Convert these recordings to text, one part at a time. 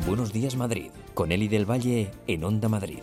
Buenos Días Madrid, con Eli del Valle en Onda Madrid.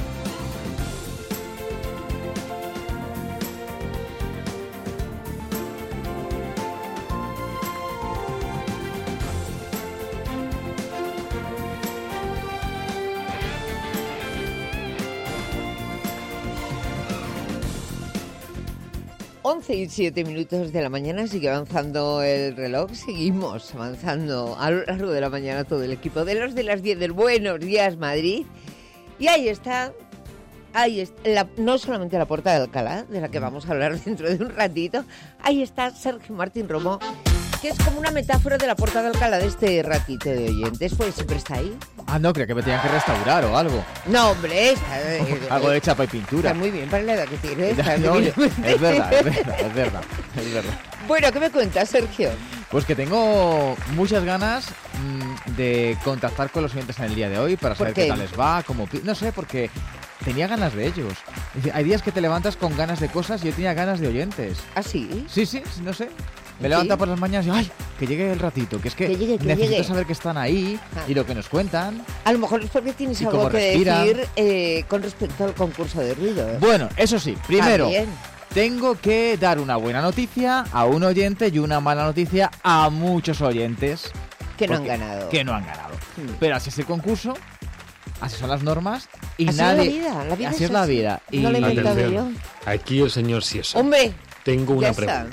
Y 7 minutos de la mañana, sigue avanzando el reloj, seguimos avanzando a lo largo de la mañana todo el equipo de los de las 10 del Buenos Días Madrid. Y ahí está no solamente la Puerta de Alcalá, de la que vamos a hablar dentro de un ratito, ahí está Sergio Martín Romo, que es como una metáfora de la Puerta de Alcalá de este ratito de oyentes, pues siempre está ahí. Ah, no, creía que me tenían que restaurar o algo. No, hombre, algo de chapa y pintura. Está muy bien para la edad que tiene. No, es verdad. Bueno, ¿qué me cuentas, Sergio? Pues que tengo muchas ganas de contactar con los oyentes en el día de hoy para saber qué tal les va, no sé, porque tenía ganas de ellos. Hay días que te levantas con ganas de cosas y yo tenía ganas de oyentes. ¿Ah, sí? Sí, no sé. Me levanto por las mañanas y ¡ay! Que llegue el ratito, que es que necesito saber que están ahí y lo que nos cuentan. A lo mejor es porque tienes algo que decir con respecto al concurso de ruido. Bueno, eso sí, primero tengo que dar una buena noticia a un oyente y una mala noticia a muchos oyentes. Que no han ganado. Pero así es el concurso, así son las normas y así nadie... La vida así es la vida. Y no lo he inventado yo. Aquí el señor Sieso. ¡Hombre! Tengo una pregunta.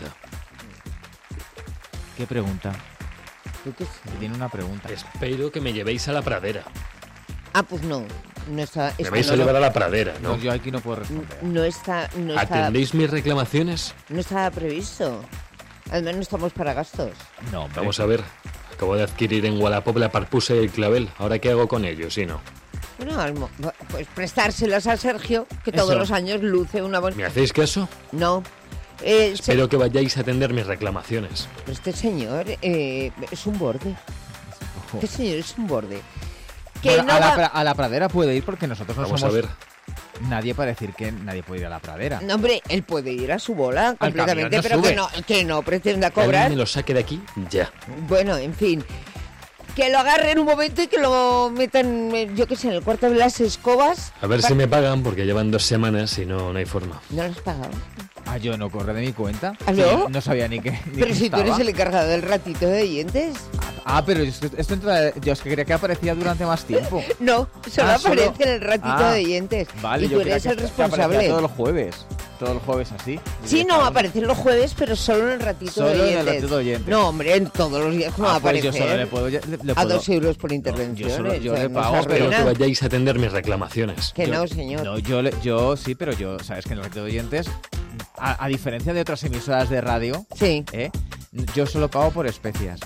¿Qué pregunta? Tiene una pregunta. Espero que me llevéis a la pradera. Ah, pues no está. Me vais a llevar a la pradera, ¿no? Pues yo aquí no puedo responder. No está. ¿Atendéis mis reclamaciones? No estaba previsto. Al menos estamos para gastos. No, hombre. Vamos a ver. Acabo de adquirir en Wallapop la parpusa y el clavel. ¿Ahora qué hago con ellos? Sí, no. Bueno, pues prestárselos a Sergio, que todos los años luce una buena... ¿Me hacéis caso? No. Espero que vayáis a atender mis reclamaciones. Este señor es un borde. Este señor es un borde. Que bueno, a la pradera puede ir porque nosotros no Vamos somos... a ver. Nadie para decir que nadie puede ir a la pradera. No, hombre, él puede ir a su bola completamente, no pero sube. que no pretenda Que cobrar. me lo saque de aquí ya. Bueno, en fin. Que lo agarren un momento y que lo metan, yo qué sé, en el cuarto de las escobas. A ver si me pagan, porque llevan 2 semanas y no hay forma. ¿No lo has pagado? Ah, yo no corre de mi cuenta. ¿Ah, no? No sabía ni qué. Pero si tú eres el encargado del ratito de oyentes. Ah, pero esto yo es que creía que aparecía durante más tiempo. No, solo aparece en el ratito de oyentes. Vale, y tú eres el responsable. Que todos los jueves así. Sí, no, aparecen los jueves, pero solo en el ratito de oyentes. Solo en el ratito de oyentes. No, hombre, en todos los días no aparece. Pues yo solo le puedo... A 2 euros por intervención. Yo le pago, pero que vayáis a atender mis reclamaciones. Que no, señor. No, yo sí, pero yo, sabes que en el ratito de oyentes, a diferencia de otras emisoras de radio, sí. Yo solo pago por especias.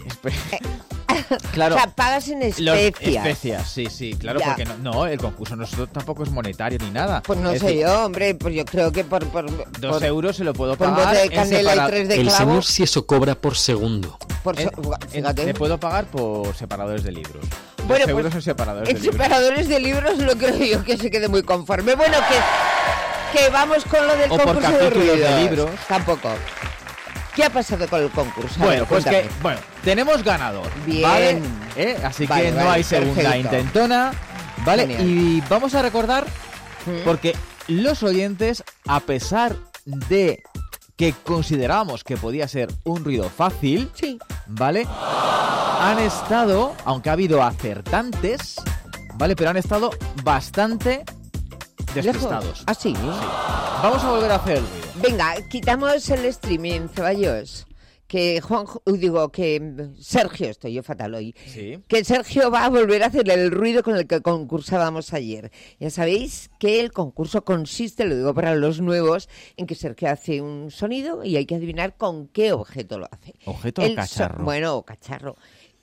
Claro, o sea, pagas en especias. Especias, sí, claro, ya. Porque no, el concurso tampoco es monetario ni nada. Pues no sé yo, hombre, pues yo creo que por 2 euros se lo puedo pagar. Por un bote de canela y 3 de clavo. El señor si eso cobra por segundo. Fíjate. Le puedo pagar por separadores de libros. Bueno, 2 euros en separadores de libros. En separadores de libros no creo yo que se quede muy conforme. Bueno, que vamos con lo del concurso de ruidos. De libros. Tampoco. ¿Qué ha pasado con el concurso? Bueno, pues tenemos ganador. Bien. ¿Vale? Así que no hay segunda intentona. ¿Vale? Genial. Y vamos a recordar, porque los oyentes, a pesar de que considerábamos que podía ser un ruido fácil, sí. ¿Vale? Han estado, aunque ha habido acertantes, ¿vale? Pero han estado bastante despistados. ¿Ah, sí? Vamos a volver a hacer el ruido. Venga, quitamos el streaming, Ceballos. Que Sergio, estoy yo fatal hoy. Sí. Que Sergio va a volver a hacer el ruido con el que concursábamos ayer. Ya sabéis que el concurso consiste, lo digo para los nuevos, en que Sergio hace un sonido y hay que adivinar con qué objeto lo hace. ¿Objeto o cacharro? Bueno, cacharro.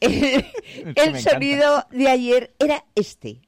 El sonido de ayer era este.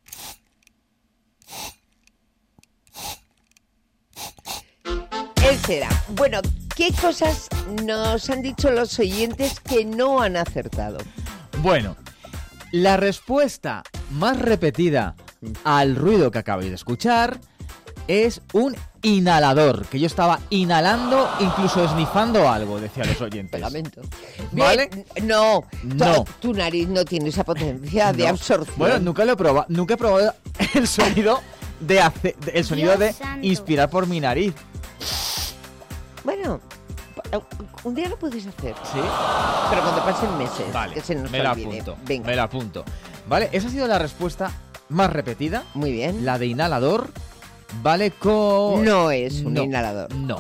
Él será. Bueno, ¿qué cosas nos han dicho los oyentes que no han acertado? Bueno, la respuesta más repetida al ruido que acabáis de escuchar es un inhalador, que yo estaba inhalando, incluso esnifando algo, decían los oyentes. Lamento. ¿Vale? Bien, no. No. Tu nariz no tiene esa potencia de absorción. Bueno, nunca he probado el sonido el sonido de inspirar por mi nariz. Bueno, un día lo puedes hacer. ¿Sí? Pero cuando pasen meses, Vale, que se nos me la olvide. apunto. Venga. Me la apunto. Vale, esa ha sido la respuesta más repetida. Muy bien. La de inhalador, ¿vale? Con... No es un inhalador. No.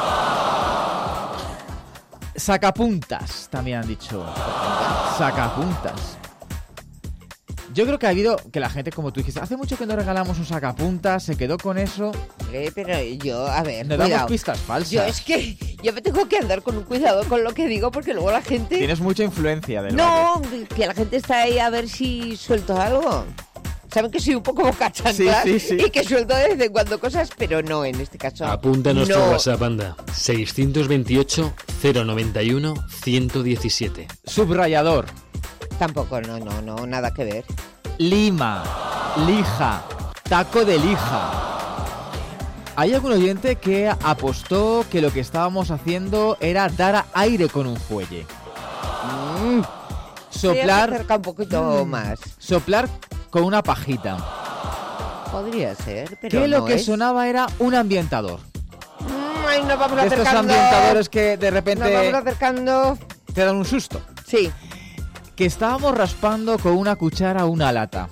Sacapuntas, también han dicho. Sacapuntas. Yo creo que ha habido que la gente, como tú dijiste, hace mucho que no regalamos un sacapuntas, se quedó con eso. Pero yo, a ver, Nos cuidado. damos pistas falsas. Yo me tengo que andar con un cuidado con lo que digo, porque luego la gente... Tienes mucha influencia del No, que la gente está ahí a ver si suelto algo. Saben que soy un poco boca chancla Sí. y que suelto de vez en cuando cosas, pero no, en este caso. Apunta a nuestro no. WhatsApp, anda. 628-091-117. Subrayador. Tampoco, no, nada que ver. Lima, lija, taco de lija. Hay algún oyente que apostó que lo que estábamos haciendo era dar aire con un fuelle. Soplar. Acerca un poquito más. Soplar con una pajita. Podría ser, pero Que no lo que es. sonaba era un ambientador. Ay, nos vamos De estos acercando. ambientadores que de Nos repente vamos acercando. te dan un susto. Sí. Que estábamos raspando con una cuchara una lata.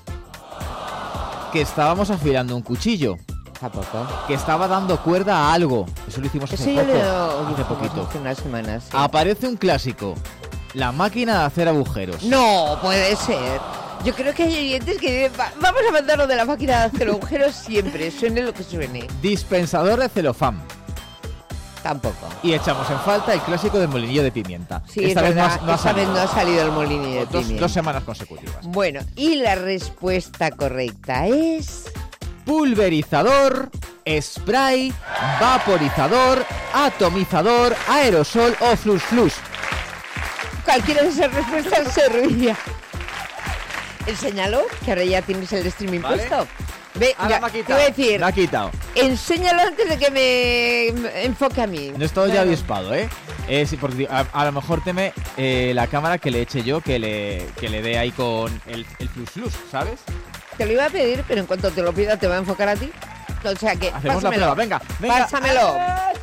Que estábamos afilando un cuchillo. Tampoco. Que estaba dando cuerda a algo. Eso lo hicimos Eso hace yo poco. lo Hace poquito. hace unas semanas. Sí. Aparece un clásico. La máquina de hacer agujeros. No, puede ser. Yo creo que hay oyentes que vamos a mandarlo de la máquina de hacer agujeros siempre, suene lo que suene. Dispensador de celofán. Tampoco. Y echamos en falta el clásico del molinillo de pimienta. Sí, Esta es vez verdad, no ha esta vez salido. no ha salido el molinillo de pimienta. Dos semanas consecutivas. Bueno, y la respuesta correcta es... Pulverizador, spray, vaporizador, atomizador, aerosol o flus flus. Cualquiera de esas respuestas serviría. Enséñalo, que ahora ya tienes el streaming Vale. puesto. Ve, Ahora ya, me ha te quitado. voy a decir, Me ha quitado. enséñalo antes de que me enfoque a mí. No estoy ya Claro. avispado, ¿eh? Sí, porque a lo mejor teme la cámara que le eche yo, que le dé ahí con el flus flus, ¿sabes? Te lo iba a pedir, pero en cuanto te lo pida te va a enfocar a ti. O sea que, Hacemos la pásamelo. prueba, venga. Pásamelo.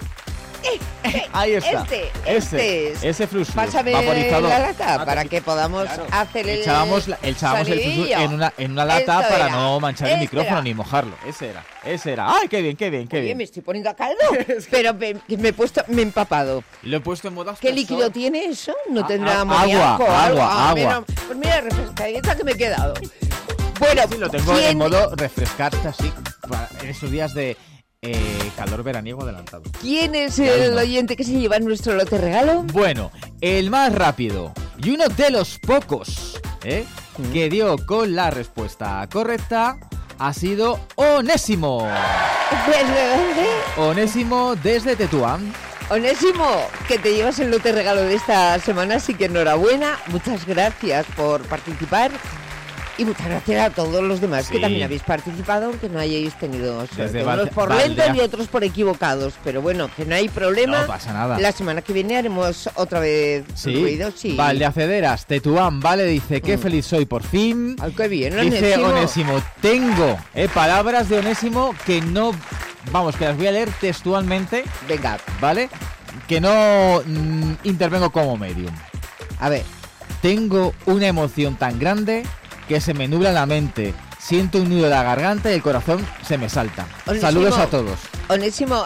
Ahí está. Este es. Ese flus flus. Pásame Vaporizador. la lata Ah, para que podamos claro. hacer el Echábamos el flus flus sonidillo. en una lata Esto para era. no manchar el Este micrófono era. ni mojarlo. Ese era. ¡Ay, qué bien, qué bien, qué Oye, bien! me estoy poniendo a caldo, pero me he empapado. Lo he puesto en modo ¿Qué aspersor. líquido tiene eso? ¿No Ah, tendrá ah, amoníaco o agua, algo? agua, Ah, agua. mira, pues mira, refrescadita que me he quedado. Bueno, Sí, lo tengo ¿quién- en modo refrescarte así, en esos días de calor veraniego adelantado. ¿Quién es Ya el mismo. oyente que se lleva nuestro lote regalo? Bueno, el más rápido y uno de los pocos que dio con la respuesta correcta ha sido Onésimo. ¿Desde dónde? Onésimo desde Tetuán. Onésimo, que te llevas el lote regalo de esta semana, así que enhorabuena. Muchas gracias por participar. Y muchas gracias a todos los demás Sí. que también habéis participado, aunque no hayáis tenido suerte. Desde Unos por Valdea. lentos y otros por equivocados. Pero bueno, que no hay problema. No pasa nada. La semana que viene haremos otra vez ruido. Sí. Valdeacederas, Tetuán, vale, dice, qué feliz soy por fin. Ay, qué bien, Dice Onésimo. Onésimo, tengo palabras de Onésimo que no, vamos, que las voy a leer textualmente, Venga, ¿vale? Que no intervengo como medium. a ver. Tengo una emoción tan grande que se me nubla la mente. Siento un nudo en la garganta y el corazón se me salta. Onésimo. Saludos a todos. Onésimo,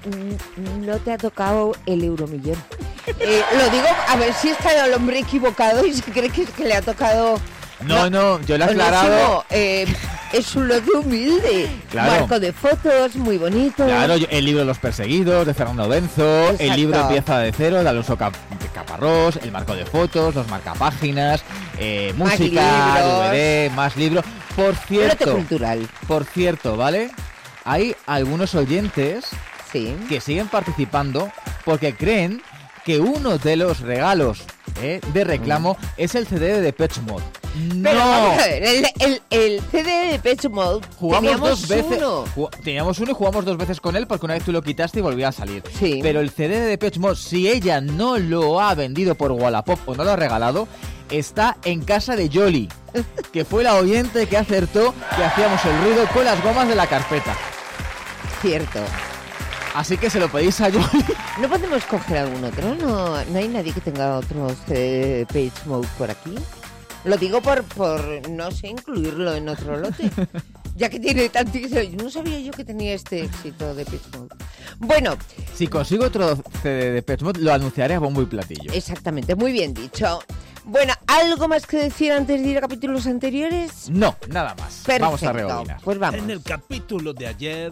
no te ha tocado el euromillón. Lo digo, a ver si está el hombre equivocado y se cree que le ha tocado... No, yo le he aclarado. Onésimo, es un lote humilde. Claro. Marco de fotos, muy bonito. Claro, el libro de los perseguidos, de Fernando Benzo, Exacto. el libro Empieza de cero, de Alonso Caparrós, el marco de fotos, los marcapáginas, música, libros. DVD, más libros. Por Lote cierto, cultural. ¿vale? Hay algunos oyentes Sí. que siguen participando porque creen que uno de los regalos de reclamo es el CD de Depeche Mode. No. Pero vamos a ver, el CD de Depeche Mode Jugamos teníamos 2 veces. uno. Teníamos uno y jugamos 2 veces con él porque una vez tú lo quitaste y volvía a salir. Sí. Pero el CD de Depeche Mode, si ella no lo ha vendido por Wallapop o no lo ha regalado, está en casa de Yoli, que fue la oyente que acertó que hacíamos el ruido con las gomas de la carpeta. Cierto. Así que se lo pedís a Yoli. ¿No podemos coger algún otro? ¿No hay nadie que tenga otro CD de Depeche Mode por aquí? Lo digo por no sé, incluirlo en otro lote. Ya que tiene tanto éxito. No sabía yo que tenía este éxito de Depeche Mode. Bueno. Si consigo otro CD de Depeche Mode, lo anunciaré a bombo y platillo. Exactamente, muy bien dicho. Bueno, ¿algo más que decir antes de ir a capítulos anteriores? No, nada más. Perfecto. Vamos a rebobinar. Pues vamos. En el capítulo de ayer...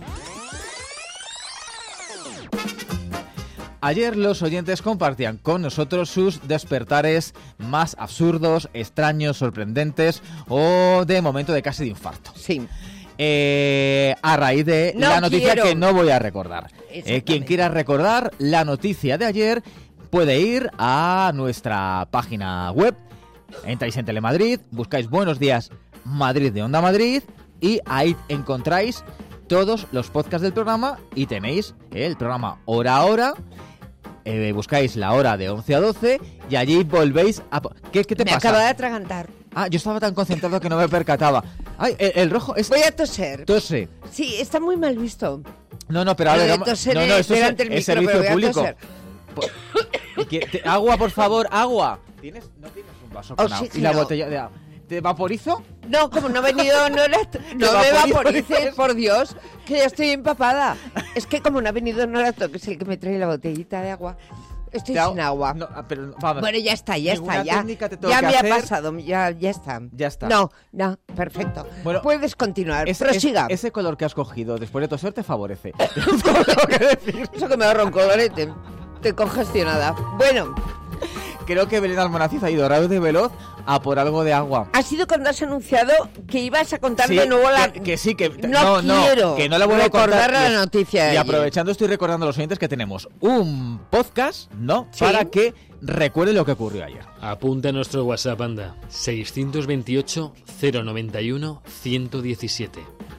Ayer los oyentes compartían con nosotros sus despertares más absurdos, extraños, sorprendentes o de momento de casi de infarto. Sí. A raíz de No la noticia quiero. que no voy a recordar. Quien quiera recordar la noticia de ayer puede ir a nuestra página web, entráis en Telemadrid, buscáis Buenos Días Madrid de Onda Madrid y ahí encontráis todos los podcasts del programa y tenéis el programa hora a hora. Buscáis la hora de 11 a 12 y allí volvéis a... ¿Qué te Me pasa? acaba de atragantar. Ah, yo estaba tan concentrado que no me percataba. Ay, el rojo es... Voy a toser. Tose. Sí, está muy mal visto. No, pero a Lo ver, de vamos... toser No, esto delante del es micro, pero servicio voy a público. toser. Agua, por favor, agua. ¿No tienes un vaso con agua? ¿Y la Oxígeno. botella de agua? ¿Te vaporizo? No, como no he venido, no me vaporices, por Dios, que ya estoy empapada. Es que como no ha venido Norato, que es el que me trae la botellita de agua, estoy sin agua. No, pero vamos. Bueno, ya está, ya técnica te tengo ya que me hacer. ha pasado, ya está. Ya está. No, perfecto. Bueno, puedes continuar, prosiga. Ese color que has cogido después de toser te favorece. Tengo que decir. Eso que me ahorra un colorete. Estoy congestionada. Bueno, Creo que Belén Almonaciz ha ido rápido y veloz a por algo de agua. ha sido cuando has anunciado que ibas a contar Sí, de nuevo la... que sí, que No quiero que no la vuelvo a contar. recordar la noticia de Y ayer. aprovechando estoy recordando a los oyentes que tenemos un podcast, ¿no? Sí. Para que recuerden lo que ocurrió ayer. Apunta a nuestro WhatsApp, anda. 628 091 117.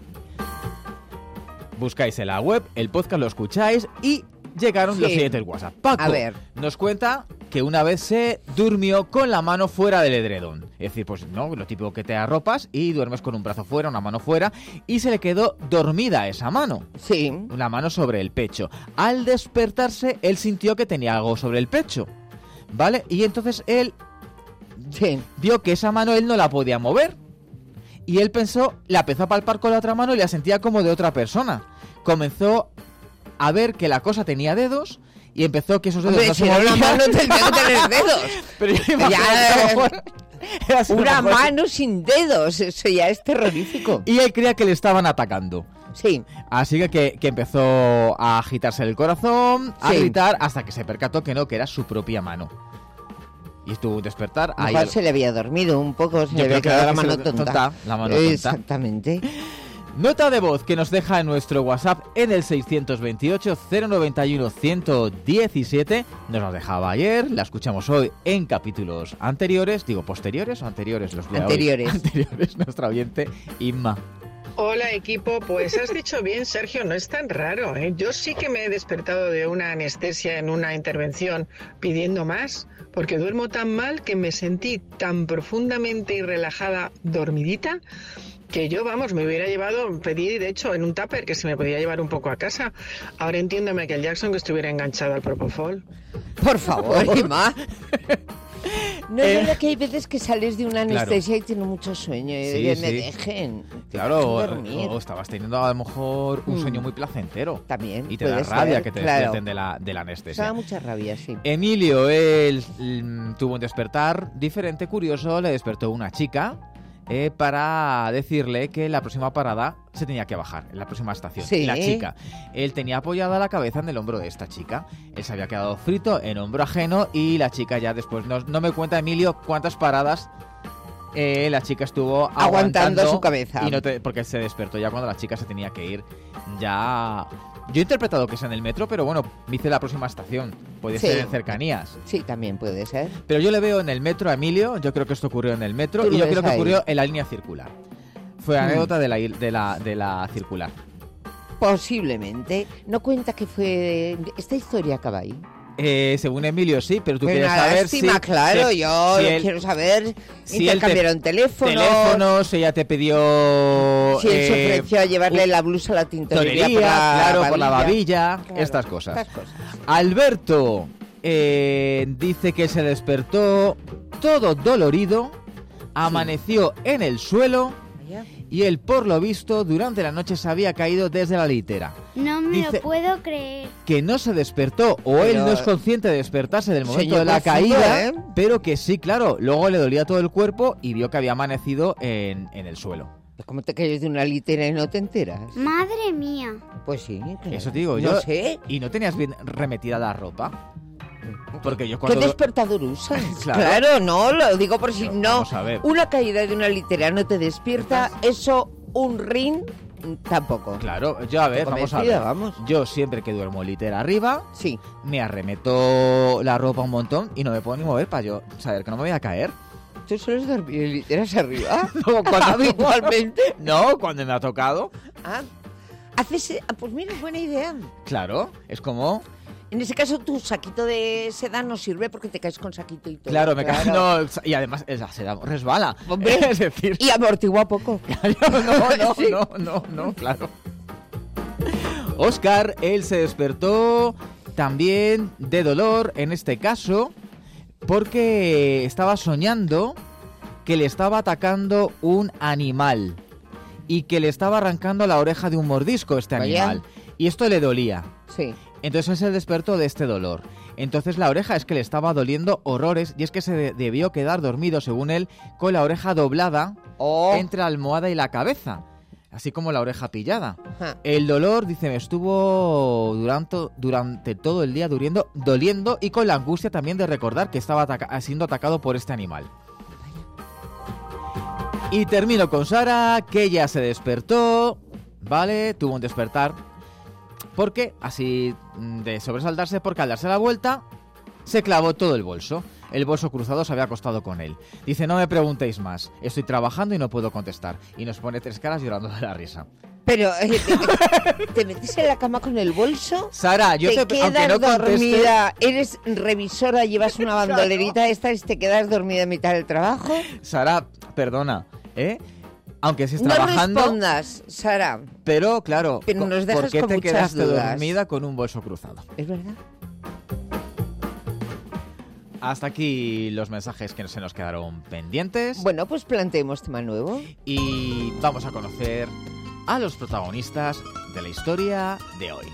Buscáis en la web, el podcast lo escucháis y llegaron Sí. los siguientes WhatsApp. Paco A ver. nos cuenta que una vez se durmió con la mano fuera del edredón. Es decir, pues no, lo típico que te arropas y duermes con un brazo fuera, una mano fuera, y se le quedó dormida esa mano. Sí. La mano sobre el pecho. Al despertarse, él sintió que tenía algo sobre el pecho, ¿vale? Y entonces él Sí. vio que esa mano él no la podía mover. Y él la empezó a palpar con la otra mano y la sentía como de otra persona. Comenzó a ver que la cosa tenía dedos y empezó que esos dedos Hombre, no si se era movían. una mano tendría que tener dedos. Pero yo imagino Ya, que a lo mejor era así Una mejor. mano sin dedos, eso ya es terrorífico. Y él creía que le estaban atacando. Sí. Así que empezó a agitarse el corazón, a Sí. gritar, hasta que se percató que no, que era su propia mano. Y estuvo despertar. A lo mejor se le había dormido un poco, se Yo le había creo que quedado la se mano le- tonta. la mano tonta. Exactamente. Nota de voz que nos deja en nuestro WhatsApp en el 628 091 117. Nos la dejaba ayer, la escuchamos hoy en capítulos anteriores. Digo, ¿posteriores o anteriores? Los de hoy. Anteriores. Anteriores, nuestra oyente Inma. Hola equipo, pues has dicho bien Sergio, no es tan raro, ¿eh? Yo sí que me he despertado de una anestesia en una intervención pidiendo más, porque duermo tan mal que me sentí tan profundamente y relajada dormidita que yo, vamos, me hubiera llevado, pedí de hecho en un tupper que se me podía llevar un poco a casa. Ahora entiendo a Michael Jackson que estuviera enganchado al Propofol. Por favor, Ima. No es verdad que hay veces que sales de una Claro. anestesia y tienes mucho sueño y Sí, que sí. me dejen. Claro, Dejen dormir. o estabas teniendo a lo mejor un sueño muy placentero. También. Y te da puede rabia ser, que te claro. despierten de la O sea, anestesia. da mucha rabia, sí. Emilio, él tuvo un despertar diferente, curioso, le despertó una chica para decirle que en la próxima parada se tenía que bajar, en la próxima estación. Sí. La chica, él tenía apoyada la cabeza en el hombro de esta chica, él se había quedado frito en hombro ajeno y la chica ya después, no me cuenta Emilio cuántas paradas la chica estuvo Aguantando su cabeza. y porque se despertó ya cuando la chica se tenía que ir ya Yo he interpretado que es en el metro, pero bueno, me dice la próxima estación. Puede ser en cercanías. Sí, también puede ser. Pero yo le veo en el metro a Emilio, yo creo que esto ocurrió en el metro y yo creo que ocurrió en la línea circular. Fue anécdota de la circular. Posiblemente. No cuenta que fue... Esta historia acaba ahí. Según Emilio sí, pero tú Pues quieres saber si... claro, yo quiero saber si intercambiaron teléfonos, si ella te pidió... Si él se ofreció a llevarle la blusa a la tintorería por la babilla, claro, estas cosas. Alberto dice que se despertó todo dolorido, amaneció en el suelo y él, por lo visto, durante la noche se había caído desde la litera. No me lo puedo creer. Que no se despertó, o él no es consciente de despertarse del momento de la caída, pero que sí, claro, luego le dolía todo el cuerpo y vio que había amanecido en el suelo. ¿Cómo te caes de una litera y no te enteras? Madre mía. Pues sí, claro. Eso te digo, yo sé. ¿Y no tenías bien remetida la ropa? Porque yo cuando... ¿Qué despertador usas? Claro, no, lo digo por si no. Vamos a ver. Una caída de una litera no te despierta, eso, un ring, tampoco. Claro, yo a ver, vamos a ver. Yo siempre que duermo litera arriba, me arremeto la ropa un montón y no me puedo ni mover para yo saber que no me voy a caer. ¿Tú sueles dormir en literas arriba? No, habitualmente. No, cuando me ha tocado. Pues mira, buena idea. Claro, es como... En ese caso, tu saquito de seda no sirve porque te caes con saquito y todo. Claro, me caigo. No, y además, la seda resbala. Hombre, es decir... Y amortigua poco. No, claro. Óscar, él se despertó también de dolor, en este caso, porque estaba soñando que le estaba atacando un animal y que le estaba arrancando la oreja de un mordisco este animal. Y esto le dolía. Sí. Entonces él se despertó de este dolor. Entonces la oreja es que le estaba doliendo horrores y es que se debió quedar dormido, según él, con la oreja doblada entre la almohada y la cabeza, así como la oreja pillada. El dolor, dice, me estuvo durante todo el día doliendo y con la angustia también de recordar que estaba siendo atacado por este animal. Y termino con Sara, que ella se despertó, ¿vale? Tuvo un despertar. Porque, así de sobresaltarse, porque al darse la vuelta, se clavó todo el bolso. El bolso cruzado se había acostado con él. Dice, no me preguntéis más, estoy trabajando y no puedo contestar. Y nos pone 3 caras llorando de la risa. Pero, ¿te metes en la cama con el bolso? Sara, yo te quedas aunque no dormida, eres revisora, llevas una bandolerita esta y te quedas dormida en mitad del trabajo. Sara, perdona, aunque estés trabajando... No respondas, Sara. Pero, claro, nos dejas ¿por qué con te quedaste dudas? dormida con un bolso cruzado? Es verdad. Hasta aquí los mensajes que se nos quedaron pendientes. Bueno, pues planteemos tema nuevo. Y vamos a conocer a los protagonistas de la historia de hoy.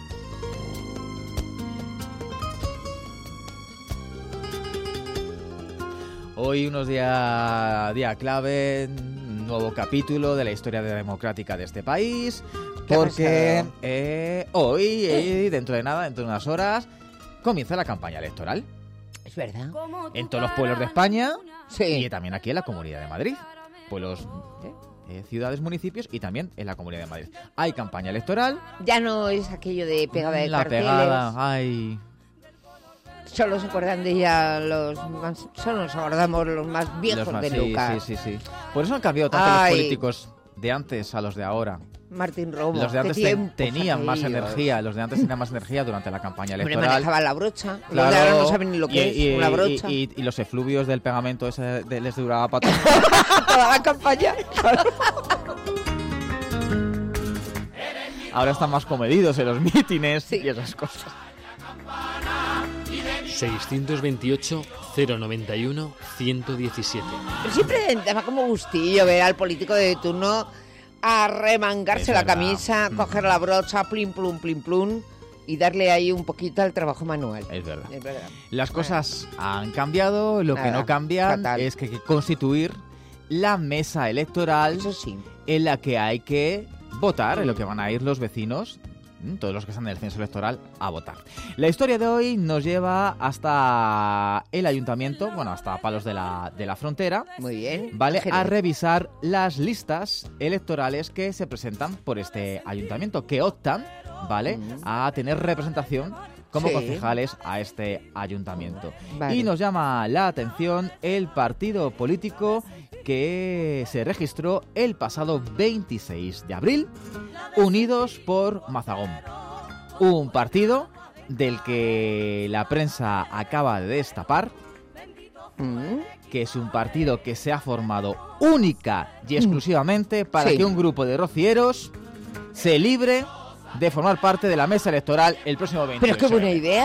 Hoy unos día clave, nuevo capítulo de la historia democrática de este país, porque hoy, dentro de nada, dentro de unas horas, comienza la campaña electoral. Es verdad. En todos los pueblos de España y también aquí en la Comunidad de Madrid. Pueblos, ciudades, municipios y también en la Comunidad de Madrid. Hay campaña electoral. Ya no es aquello de pegada de carteles. La pegada, ay... Solo se acuerdan de ella solo nos acordamos los más viejos de Lucas. Sí. Por eso han cambiado tanto los políticos de antes a los de ahora. Martín Romo. Los de antes tenían más energía, durante la campaña electoral. Manejaban la brocha. Claro, los de ahora no saben ni lo que es una brocha. Y los efluvios del pegamento ese les duraba para toda la campaña. Ahora están más comedidos en los mítines y esas cosas. 628 091 117. Pero siempre daba como gustillo ver al político de turno arremangarse la camisa, coger la brocha, plim plum, y darle ahí un poquito al trabajo manual. Es verdad. Las cosas han cambiado, lo que no cambia es que hay que constituir la mesa electoral en la que hay que votar, en lo que van a ir los vecinos, todos los que están en el censo electoral, a votar. La historia de hoy nos lleva hasta el ayuntamiento, hasta Palos de la Frontera. Muy bien. ¿Vale? A revisar las listas electorales que se presentan por este ayuntamiento, que optan ¿vale? A tener representación como concejales a este ayuntamiento. Vale. Y nos llama la atención el partido político que se registró el pasado 26 de abril, Unidos por Mazagón. Un partido del que la prensa acaba de destapar que es un partido que se ha formado única y exclusivamente para que un grupo de rocieros se libre de formar parte de la mesa electoral el próximo 28. ¡Pero qué buena idea!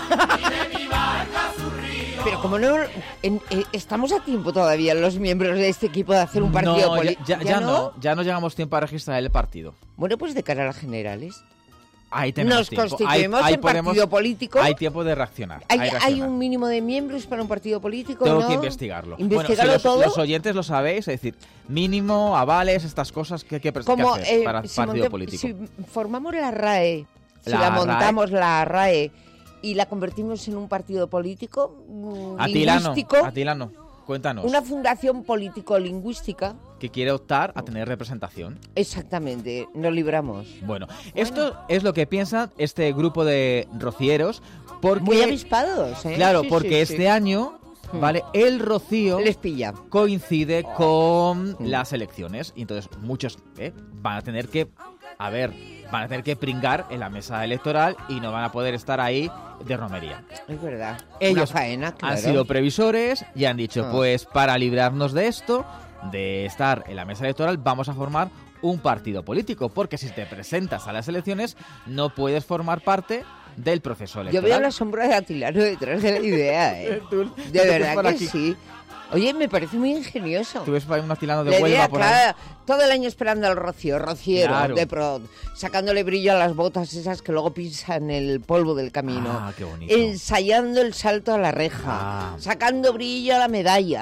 Pero como no... estamos a tiempo todavía los miembros de este equipo de hacer un partido político. Ya no llegamos tiempo a registrar el partido. Bueno, pues de cara a las generales. Ahí tenemos nos tiempo. constituimos en partido político. Hay tiempo de reaccionar. ¿Hay un mínimo de miembros para un partido político? Tengo ¿no? que investigarlo. ¿Investigarlo bueno, todo? Los oyentes lo sabéis, es decir, mínimo, avales, estas cosas que hay que hacer para partido político. Si formamos la RAE, la montamos la RAE y la convertimos en un partido político lingüístico... Atilano, cuéntanos. Una fundación político-lingüística... que quiere optar a tener representación. Exactamente, nos libramos. Bueno, esto es lo que piensa este grupo de rocieros. Porque, muy avispados, ¿eh? Claro, porque este año, ¿vale? El rocío les pilla. Coincide con las elecciones. Y entonces muchos van a tener que... van a tener que pringar en la mesa electoral y no van a poder estar ahí de romería. Es verdad. Ellos una faena, claro. Han sido previsores y han dicho, pues para librarnos de esto, de estar en la mesa electoral, vamos a formar un partido político, porque si te presentas a las elecciones no puedes formar parte del proceso electoral. Yo veo la sombra de Atilano detrás de la idea, ¿eh? De verdad que aquí. Sí. Oye, me parece muy ingenioso. Tú ves un Atilano de Huelva por ahí. Todo el año esperando al rociero, claro. de pro, sacándole brillo a las botas esas que luego pisan el polvo del camino. Ah, qué bonito. Ensayando el salto a la reja, sacando brillo a la medalla.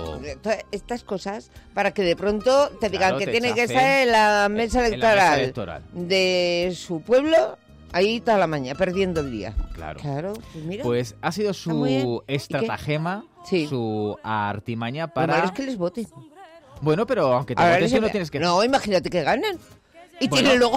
Estas cosas para que de pronto te digan que tiene que estar en la mesa electoral de su pueblo. Ahí toda la mañana, perdiendo el día. Claro. Pues mira. Pues ha sido su estratagema, su artimaña para... Lo malo es que les voten. Bueno, pero aunque te voten, no tienes que... No, imagínate que ganan. Y tienen luego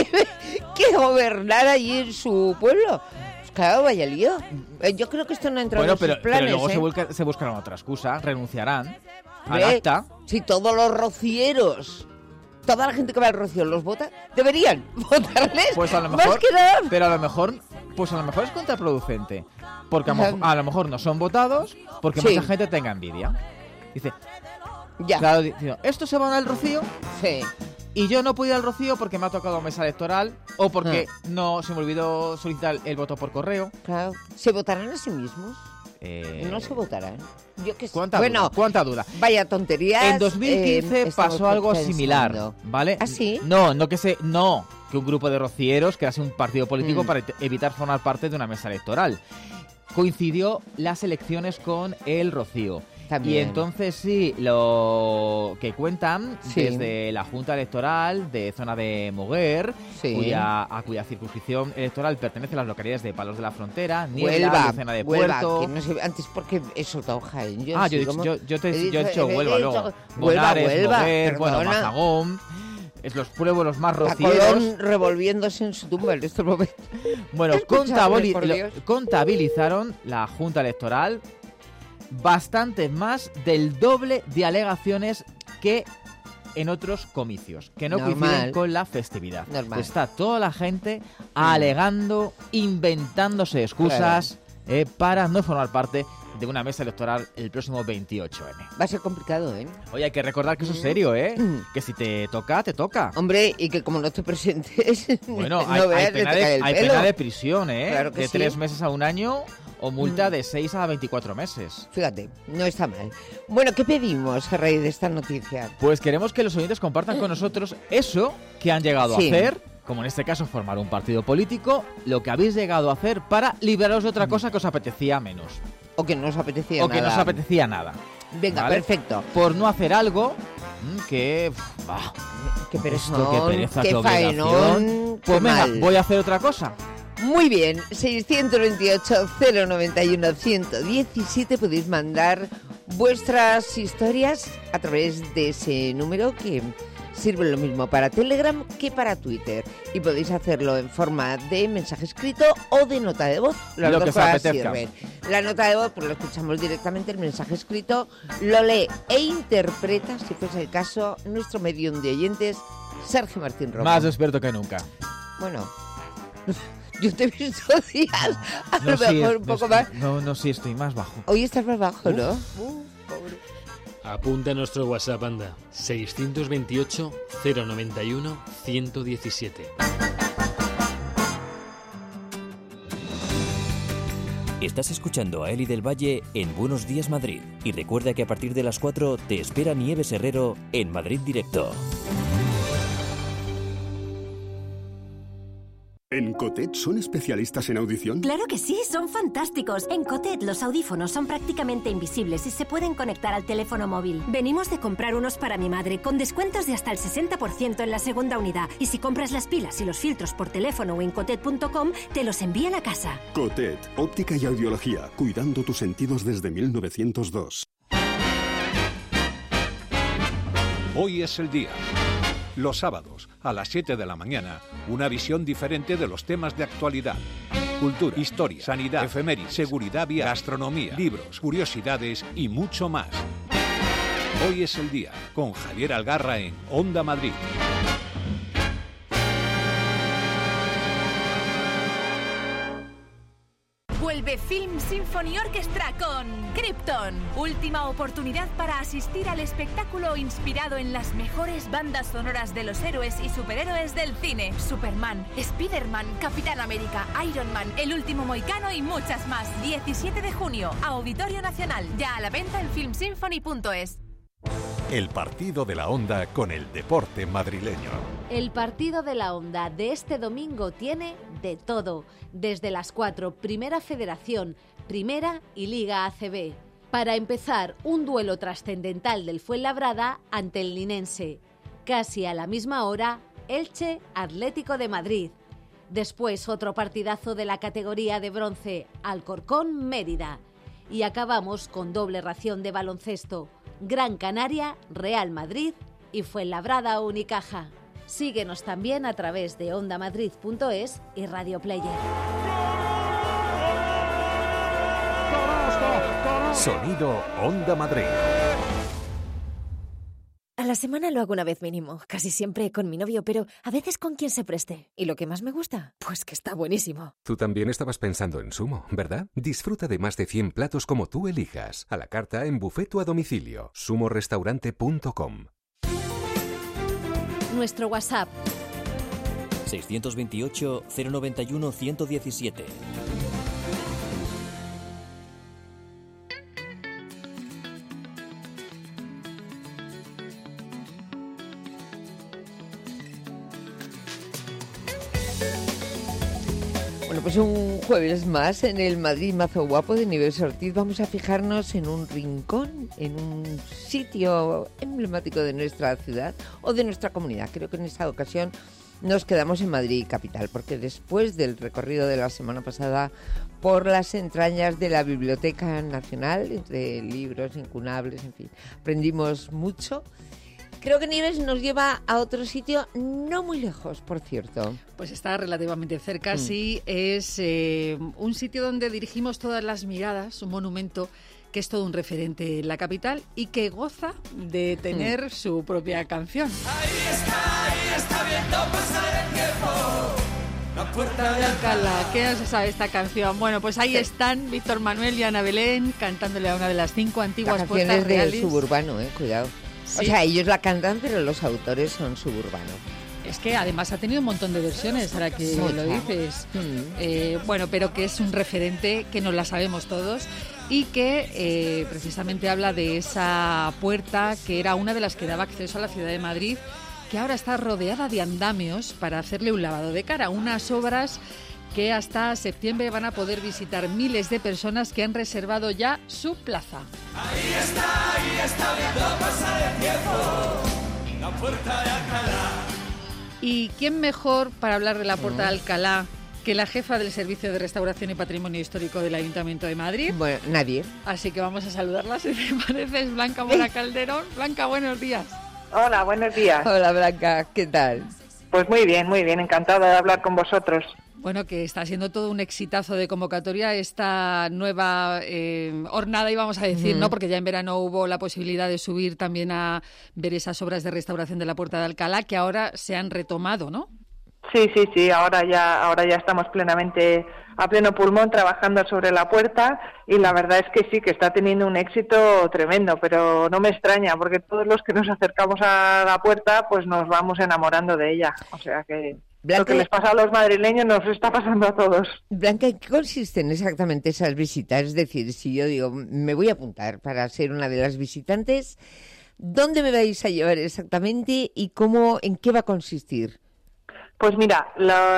que gobernar allí en su pueblo. Pues claro, vaya lío. Yo creo que esto no ha entrado en sus planes. Pero luego se buscarán otra excusa, renunciarán al acta. Si todos los rocieros... Toda la gente que va al Rocío los vota, deberían votarles. Pues a lo mejor, más que nada. Pero a lo mejor es contraproducente. Porque a lo mejor no son votados porque mucha gente tenga envidia. Dice, claro, ¿esto se van al Rocío? Sí. Y yo no puedo ir al Rocío porque me ha tocado mesa electoral o porque no se me olvidó solicitar el voto por correo. Claro. ¿Se votarán a sí mismos? No se votarán. Yo que sé. ¿Cuánta duda? Vaya tonterías. En 2015 pasó algo similar, ¿vale? ¿Ah, sí? No, que un grupo de rocieros crease un partido político para evitar formar parte de una mesa electoral. Coincidió las elecciones con el Rocío. También. Y entonces sí, lo que cuentan desde la Junta Electoral de zona de Moguer, a cuya circunscripción electoral pertenecen las localidades de Palos de la Frontera, Niebla, Lucena de Puerto... Que no sé, antes porque he soltado Jaén. Yo he dicho Huelva, luego Bonares, Moguer, Mazagón... Es los pueblos más rocieros. Colón revolviéndose en su tumba en estos momentos. Bueno, contabilizaron la Junta Electoral bastante más del doble de alegaciones que en otros comicios, que no coinciden con la festividad. Está toda la gente alegando, inventándose excusas para no formar parte de una mesa electoral el próximo 28M. Va a ser complicado, ¿eh? Oye, hay que recordar que eso es serio, ¿eh? Que si te toca, te toca. Hombre, y que como no te presentes... Bueno, hay pena de prisión, ¿eh? Claro que de 3 meses a 1 año o multa de 6 a 24 meses. Fíjate, no está mal. Bueno, ¿qué pedimos a raíz de esta noticia? Pues queremos que los oyentes compartan con nosotros eso que han llegado a hacer, como en este caso formar un partido político, lo que habéis llegado a hacer para liberaros de otra cosa que os apetecía menos. O que no os apetecía nada. O que no os apetecía nada. Venga, ¿vale? Perfecto. Por no hacer algo que... qué pereza, qué faenón. Pues venga, voy a hacer otra cosa. Muy bien, 628-091-117 podéis mandar vuestras historias a través de ese número que Sirve lo mismo para Telegram que para Twitter. Y podéis hacerlo en forma de mensaje escrito o de nota de voz. Las Lo dos que os cosas apetezca. sirven. La nota de voz, pues lo escuchamos directamente. El mensaje escrito lo lee e interpreta, si fuese el caso, nuestro medium de oyentes, Sergio Martín Romo. Más experto que nunca. Bueno, yo te he visto días, a lo sí, mejor un poco más. No, sí, estoy más bajo. Hoy estás más bajo, ¿no? Pobre. Apunta a nuestro WhatsApp, anda. 628 091 117. Estás escuchando a Eli del Valle en Buenos Días Madrid. Y recuerda que a partir de las 4 te espera Nieves Herrero en Madrid Directo. ¿En Cotet son especialistas en audición? Claro que sí, son fantásticos. En Cotet los audífonos son prácticamente invisibles y se pueden conectar al teléfono móvil. Venimos de comprar unos para mi madre con descuentos de hasta el 60% en la segunda unidad. Y si compras las pilas y los filtros por teléfono o en cotet.com, te los envían a casa. Cotet, óptica y audiología, cuidando tus sentidos desde 1902. Hoy es el día. Los sábados, a las 7 de la mañana, una visión diferente de los temas de actualidad. Cultura, historia, sanidad, efemérides, seguridad vial, gastronomía, libros, curiosidades y mucho más. Hoy es el día, con Javier Algarra en Onda Madrid. Vuelve Film Symphony Orchestra con Krypton. Última oportunidad para asistir al espectáculo inspirado en las mejores bandas sonoras de los héroes y superhéroes del cine. Superman, Spider-Man, Capitán América, Iron Man, El Último Mohicano y muchas más. 17 de junio, Auditorio Nacional. Ya a la venta en filmsymphony.es. El partido de la Onda con el deporte madrileño. El partido de la Onda de este domingo tiene de todo. Desde las 4, Primera Federación, Primera y Liga ACB. Para empezar, un duelo trascendental del Fuenlabrada ante el Linense. Casi a la misma hora, Elche Atlético de Madrid. Después, otro partidazo de la categoría de bronce, Alcorcón Mérida. Y acabamos con doble ración de baloncesto. Gran Canaria, Real Madrid y Fuenlabrada Unicaja. Síguenos también a través de ondamadrid.es y Radio Player. Sonido Onda Madrid. A la semana lo hago una vez mínimo, casi siempre con mi novio, pero a veces con quien se preste. ¿Y lo que más me gusta? Pues que está buenísimo. Tú también estabas pensando en Sumo, ¿verdad? Disfruta de más de 100 platos como tú elijas. A la carta en buffet o a domicilio. sumorestaurante.com. Nuestro WhatsApp 628 091 117. Bueno, pues un jueves más en el Madrid Mazo Guapo de Nieves Ortiz. Vamos a fijarnos en un rincón, en un sitio emblemático de nuestra ciudad o de nuestra comunidad. Creo que en esta ocasión nos quedamos en Madrid capital, porque después del recorrido de la semana pasada por las entrañas de la Biblioteca Nacional, entre libros incunables, en fin, aprendimos mucho. Creo que Nieves nos lleva a otro sitio no muy lejos, por cierto. Pues está relativamente cerca, sí. Es un sitio donde dirigimos todas las miradas, un monumento que es todo un referente en la capital y que goza de tener su propia canción. Ahí está viendo pasar el tiempo. La puerta de Alcalá. ¿Qué no se sabe esta canción? Bueno, pues ahí están Víctor Manuel y Ana Belén cantándole a una de las 5 antiguas puertas reales. La canción es de Suburbano, cuidado. Sí. O sea, ellos la cantan, pero los autores son Suburbano. Es que además ha tenido un montón de versiones, ahora que lo dices. Bueno, pero que es un referente que nos la sabemos todos y que precisamente habla de esa puerta que era una de las que daba acceso a la ciudad de Madrid, que ahora está rodeada de andamios para hacerle un lavado de cara. Unas obras que hasta septiembre van a poder visitar miles de personas que han reservado ya su plaza. Ahí está viendo pasar el tiempo. La puerta de Alcalá. ¿Y quién mejor para hablar de la puerta de Alcalá que la jefa del Servicio de Restauración y Patrimonio Histórico del Ayuntamiento de Madrid? Bueno, nadie. Así que vamos a saludarla, si te parece, es Blanca Mora Calderón. Blanca, buenos días. Hola, buenos días. Hola, Blanca, ¿qué tal? Pues muy bien, encantada de hablar con vosotros. Bueno, que está siendo todo un exitazo de convocatoria esta nueva jornada, íbamos a decir, ¿no? Porque ya en verano hubo la posibilidad de subir también a ver esas obras de restauración de la Puerta de Alcalá, que ahora se han retomado, ¿no? Sí, ahora ya estamos plenamente a pleno pulmón trabajando sobre la puerta y la verdad es que sí, que está teniendo un éxito tremendo, pero no me extraña porque todos los que nos acercamos a la puerta pues nos vamos enamorando de ella, o sea que Blanca, lo que les pasa a los madrileños nos está pasando a todos. Blanca, ¿en qué consisten exactamente esas visitas? Es decir, si yo digo, me voy a apuntar para ser una de las visitantes, ¿dónde me vais a llevar exactamente y en qué va a consistir? Pues mira,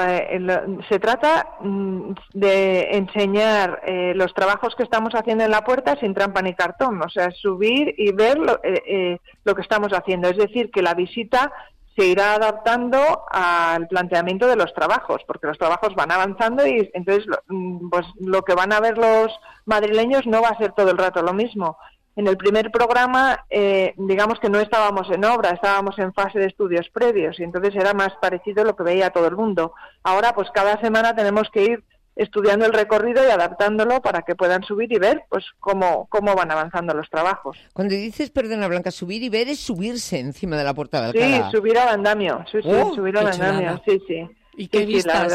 se trata de enseñar los trabajos que estamos haciendo en la puerta sin trampa ni cartón, o sea, subir y ver lo que estamos haciendo. Es decir, que la visita se irá adaptando al planteamiento de los trabajos, porque los trabajos van avanzando y entonces pues lo que van a ver los madrileños no va a ser todo el rato lo mismo. En el primer programa, digamos que no estábamos en obra, estábamos en fase de estudios previos y entonces era más parecido a lo que veía todo el mundo. Ahora, pues cada semana tenemos que ir estudiando el recorrido y adaptándolo para que puedan subir y ver pues cómo van avanzando los trabajos. Cuando dices, perdona Blanca, subir y ver es subirse encima de la Puerta de Alcalá. Sí, subir al andamio, subir al andamio, sí. ¿Y qué vistas,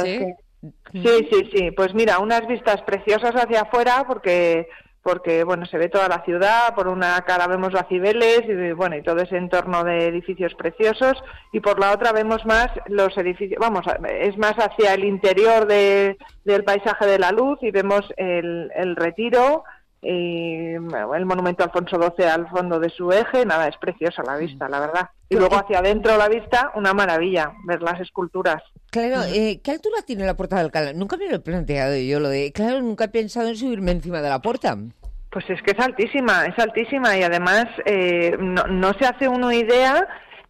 Sí, pues mira, unas vistas preciosas hacia afuera porque bueno, se ve toda la ciudad, por una cara vemos las Cibeles y todo ese entorno de edificios preciosos y por la otra vemos más los edificios, es más hacia el interior del paisaje de la luz y vemos el Retiro y el monumento Alfonso XII al fondo de su eje, es preciosa la vista, la verdad. Y luego hacia adentro la vista, una maravilla, ver las esculturas. Claro, ¿qué altura tiene la Puerta de Alcalá? Nunca me lo he planteado yo, nunca he pensado en subirme encima de la puerta. Pues es que es altísima y además no se hace uno idea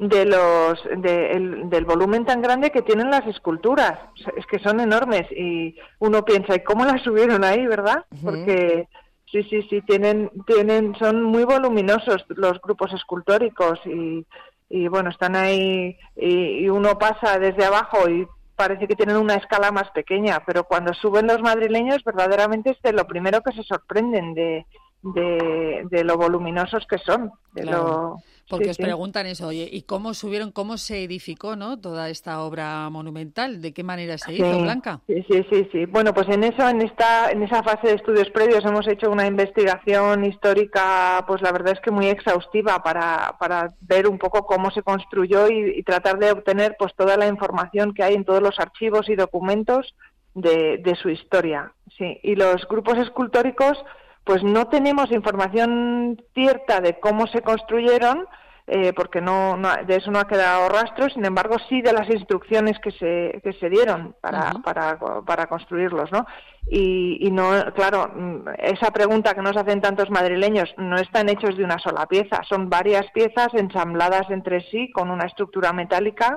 del volumen tan grande que tienen las esculturas. O sea, es que son enormes y uno piensa, ¿y cómo las subieron ahí, verdad? Porque sí, son muy voluminosos los grupos escultóricos y bueno, están ahí y uno pasa desde abajo y parece que tienen una escala más pequeña, pero cuando suben los madrileños verdaderamente es de lo primero que se sorprenden de lo voluminosos que son. Porque os preguntan eso, oye, ¿y cómo se edificó, ¿no? Toda esta obra monumental? ¿De qué manera se hizo, Blanca? Sí. Bueno, pues en esa fase de estudios previos hemos hecho una investigación histórica, pues la verdad es que muy exhaustiva para ver un poco cómo se construyó y tratar de obtener pues toda la información que hay en todos los archivos y documentos de su historia. Sí, y los grupos escultóricos pues no tenemos información cierta de cómo se construyeron, porque no de eso no ha quedado rastro, sin embargo sí de las instrucciones que se dieron para construirlos, ¿no? Y no, claro, esa pregunta que nos hacen tantos madrileños, no están hechos de una sola pieza, son varias piezas ensambladas entre sí con una estructura metálica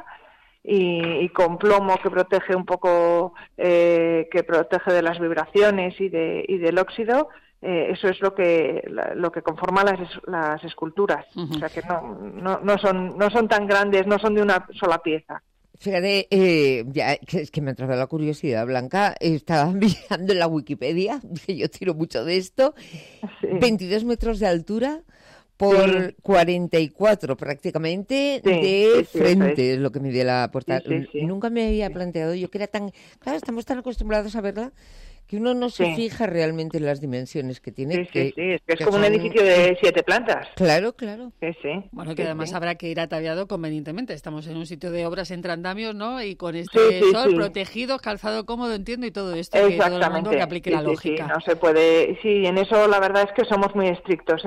y con plomo que protege un poco, que protege de las vibraciones y del óxido. Eso es lo que conforma las esculturas. O sea que no son tan grandes, no son de una sola pieza. Fíjate, es que me ha entrado la curiosidad, Blanca. Estaba mirando en la Wikipedia, que yo tiro mucho de esto, 22 metros de altura por 44 prácticamente de frente, es lo que mide la puerta. Nunca me había planteado yo que era tan... Claro, estamos tan acostumbrados a verla que uno no se fija realmente en las dimensiones que tiene. Es que es como un edificio de 7 plantas. Claro. Bueno, que además habrá que ir ataviado convenientemente. Estamos en un sitio de obras entre andamios, ¿no? Y con este sol protegido, calzado cómodo, entiendo, y todo esto, que todo el mundo que aplique la lógica. No se puede... Sí, en eso la verdad es que somos muy estrictos,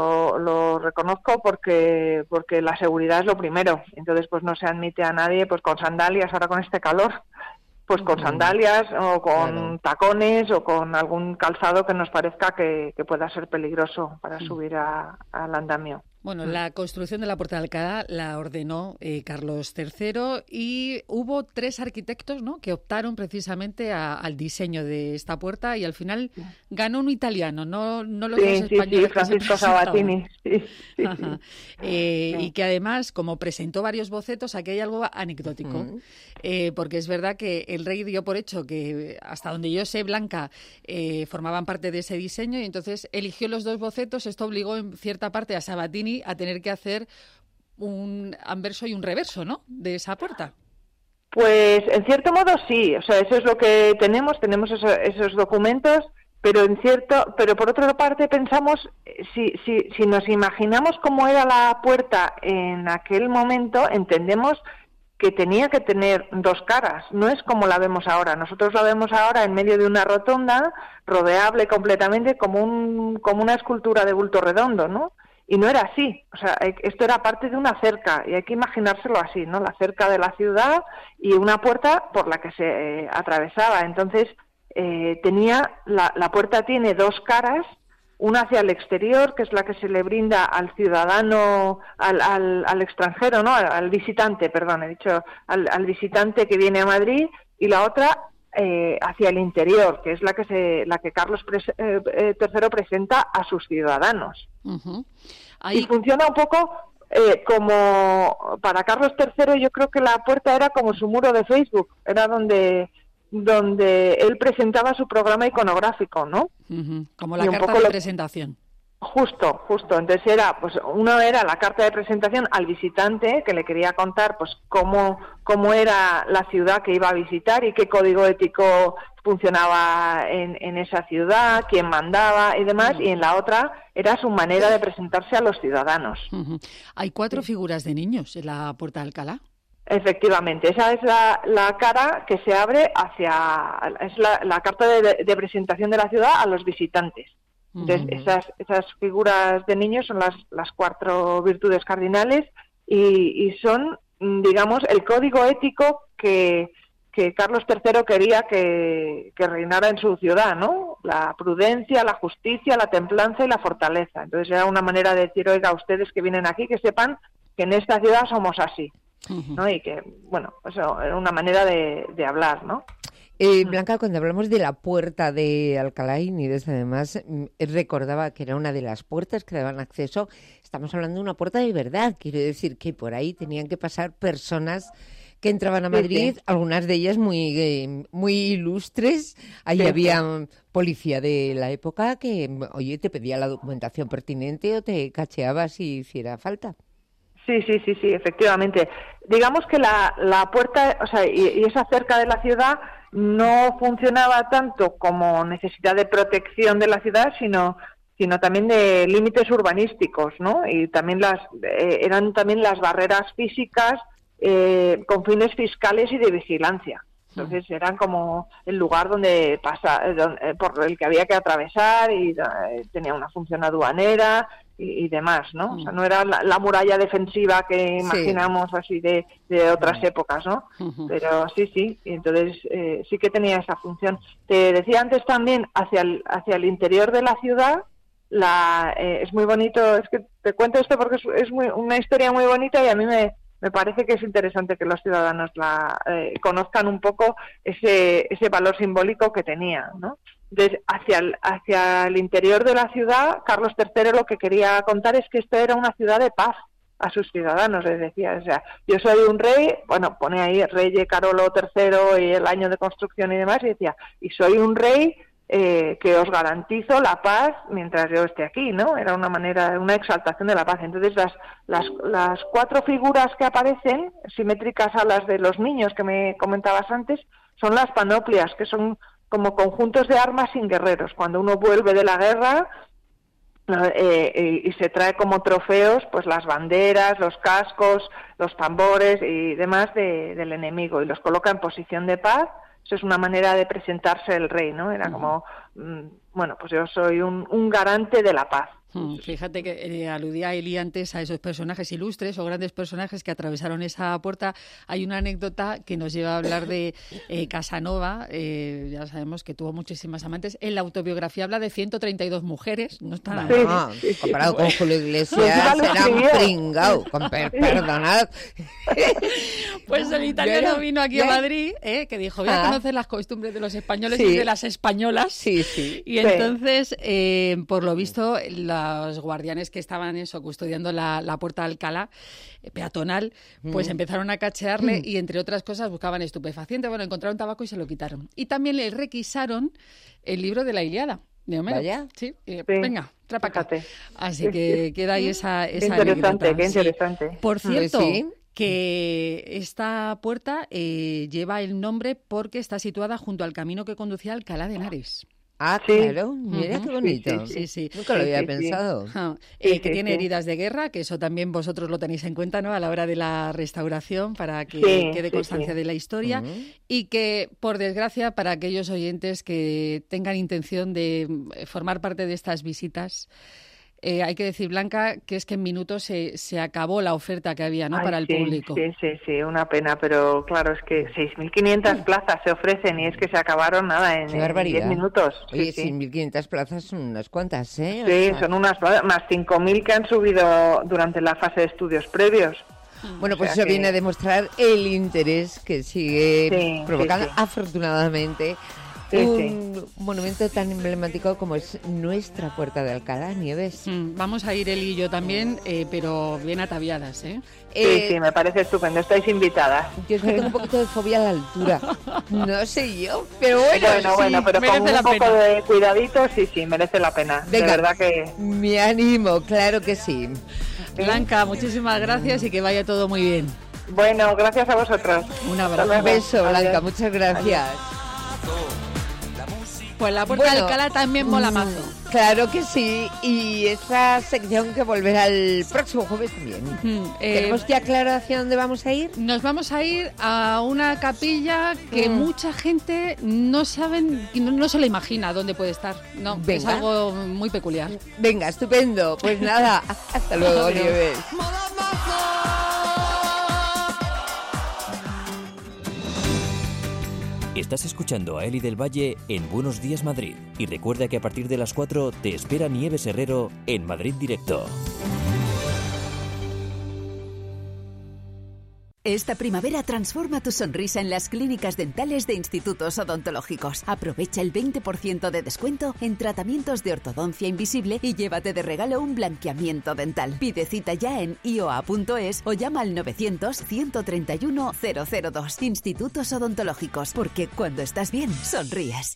lo reconozco porque la seguridad es lo primero. Entonces, pues no se admite a nadie pues con sandalias ahora con este calor. Pues con sandalias o con tacones o con algún calzado que nos parezca que pueda ser peligroso para subir al andamio. Bueno, la construcción de la Puerta de Alcalá la ordenó Carlos III y hubo 3 arquitectos, ¿no?, que optaron precisamente al diseño de esta puerta y al final ganó un italiano, no los dos españoles. Sí, Francisco Sabatini. Y que además, como presentó varios bocetos, aquí hay algo anecdótico, porque es verdad que el rey dio por hecho que, hasta donde yo sé, Blanca formaban parte de ese diseño y entonces eligió los 2 bocetos. Esto obligó en cierta parte a Sabatini a tener que hacer un anverso y un reverso, ¿no?, de esa puerta. Pues en cierto modo sí, o sea, eso es lo que tenemos esos documentos, pero por otra parte pensamos, si nos imaginamos cómo era la puerta en aquel momento, entendemos que tenía que tener 2 caras, no es como la vemos ahora. Nosotros la vemos ahora en medio de una rotonda, rodeable completamente, como una escultura de bulto redondo, ¿no? Y no era así, o sea, esto era parte de una cerca, y hay que imaginárselo así, ¿no? La cerca de la ciudad y una puerta por la que se atravesaba. Entonces, la puerta tiene 2 caras, una hacia el exterior, que es la que se le brinda al ciudadano, al extranjero, ¿no? Al visitante, perdón, he dicho al visitante que viene a Madrid, y la otra hacia el interior, que es la que Carlos III presenta a sus ciudadanos. Uh-huh. Y funciona un poco como para Carlos III. Yo creo que la puerta era como su muro de Facebook, era donde él presentaba su programa iconográfico, ¿no? Uh-huh. Como la carta de presentación. Justo. Entonces uno era la carta de presentación al visitante, que le quería contar pues cómo era la ciudad que iba a visitar y qué código ético funcionaba en esa ciudad, quién mandaba y demás, y en la otra era su manera de presentarse a los ciudadanos. Uh-huh. Hay 4 figuras de niños en la Puerta de Alcalá. Efectivamente, esa es la cara que se abre es la carta de presentación de la ciudad a los visitantes. Entonces, esas figuras de niños son las 4 virtudes cardinales y son, digamos, el código ético que Carlos III quería que reinara en su ciudad, ¿no? La prudencia, la justicia, la templanza y la fortaleza. Entonces era una manera de decir, oiga, ustedes que vienen aquí, que sepan que en esta ciudad somos así, ¿no? Y que, bueno, eso era una manera de hablar, ¿no? Blanca, cuando hablamos de la Puerta de Alcalá, Inés, además, recordaba que era una de las puertas que daban acceso. Estamos hablando de una puerta de verdad, quiero decir que por ahí tenían que pasar personas que entraban a Madrid, algunas de ellas muy ilustres. Ahí había policía de la época que, oye, te pedía la documentación pertinente o te cacheaba si hiciera falta. Sí, efectivamente. Digamos que la puerta, o sea, y esa cerca de la ciudad no funcionaba tanto como necesidad de protección de la ciudad, sino también de límites urbanísticos, ¿no? Y también eran también las barreras físicas con fines fiscales y de vigilancia. Entonces eran como el lugar donde por el que había que atravesar y tenía una función aduanera y demás, ¿no? O sea, no era la muralla defensiva que imaginamos así de otras épocas, ¿no? Pero sí, y entonces sí que tenía esa función. Te decía antes también, hacia el interior de la ciudad, es muy bonito, es que te cuento esto porque es una historia muy bonita y a mí me parece que es interesante que los ciudadanos conozcan un poco ese valor simbólico que tenía, ¿no? Entonces, hacia el interior de la ciudad, Carlos III lo que quería contar es que esto era una ciudad de paz a sus ciudadanos, les decía. O sea, yo soy un rey, bueno, pone ahí Rey Carolo III y el año de construcción y demás, y decía, y soy un rey que os garantizo la paz mientras yo esté aquí, ¿no? Era una exaltación de la paz. Entonces las 4 figuras que aparecen, simétricas a las de los niños que me comentabas antes, son las panoplias, que son como conjuntos de armas sin guerreros. Cuando uno vuelve de la guerra y se trae como trofeos pues las banderas, los cascos, los tambores y demás del enemigo, y los coloca en posición de paz eso es una manera de presentarse el rey, ¿no? Era como, bueno, pues yo soy un garante de la paz. Fíjate que aludía Eli antes a esos personajes ilustres o grandes personajes que atravesaron esa puerta. Hay una anécdota que nos lleva a hablar de Casanova, ya sabemos que tuvo muchísimas amantes. En la autobiografía habla de 132 mujeres, no está nada mal. Comparado con Julio Iglesias, era un pringao, perdonad. Pues el italiano vino aquí a Madrid, que dijo, voy a conocer las costumbres de los españoles y de las españolas. Y entonces, por lo visto, los guardianes que estaban custodiando la puerta de Alcalá peatonal, pues empezaron a cachearle y, entre otras cosas, buscaban estupefacientes. Bueno, encontraron tabaco y se lo quitaron. Y también le requisaron el libro de la Ilíada de Homero. ¿Vaya? Sí. Venga, trapa acá. Así que queda ahí esa interesante, qué interesante. Sí. Por cierto, que esta puerta lleva el nombre porque está situada junto al camino que conducía a Alcalá de Henares. Claro, mira qué bonito. Sí. Nunca lo había pensado. Que tiene heridas de guerra, que eso también vosotros lo tenéis en cuenta, ¿no? A la hora de la restauración, para que quede constancia de la historia. Y que, por desgracia, para aquellos oyentes que tengan intención de formar parte de estas visitas, hay que decir, Blanca, que es que en minutos se acabó la oferta que había, ¿no? Para el público. Sí, una pena, pero claro, es que 6.500 plazas se ofrecen y es que se acabaron en 10 minutos. Oye, 6.500 plazas son unas cuantas, ¿eh? Sí, son unas más 5.000 que han subido durante la fase de estudios previos. Bueno, pues eso viene a demostrar el interés que sigue provocando, afortunadamente, un monumento tan emblemático como es nuestra Puerta de Alcalá, Nieves. Vamos a ir él y yo también, pero bien ataviadas, ¿eh? Sí, me parece estupendo. Estáis invitadas. Yo es que tengo un poquito de fobia a la altura. No sé yo, pero bueno, pero con un poco de cuidadito, sí, merece la pena. Venga, de verdad que... Me animo, claro que sí. Blanca, muchísimas gracias y que vaya todo muy bien. Bueno, gracias a vosotros. Un abrazo. Un beso, Blanca, muchas gracias. Pues la Puerta de Alcalá también mola mazo. Claro que sí, y esa sección que volverá el próximo jueves también. ¿Tenemos ya claro hacia dónde vamos a ir? Nos vamos a ir a una capilla que mucha gente no saben, no se la imagina dónde puede estar. No, es algo muy peculiar. Venga, estupendo. Pues nada, hasta luego, Nieves. Estás escuchando a Eli del Valle en Buenos Días Madrid. Y recuerda que a partir de las 4 te espera Nieves Herrero en Madrid Directo. Esta primavera transforma tu sonrisa en las clínicas dentales de Institutos Odontológicos. Aprovecha el 20% de descuento en tratamientos de ortodoncia invisible y llévate de regalo un blanqueamiento dental. Pide cita ya en ioa.es o llama al 900-131-002. Institutos Odontológicos, porque cuando estás bien, sonríes.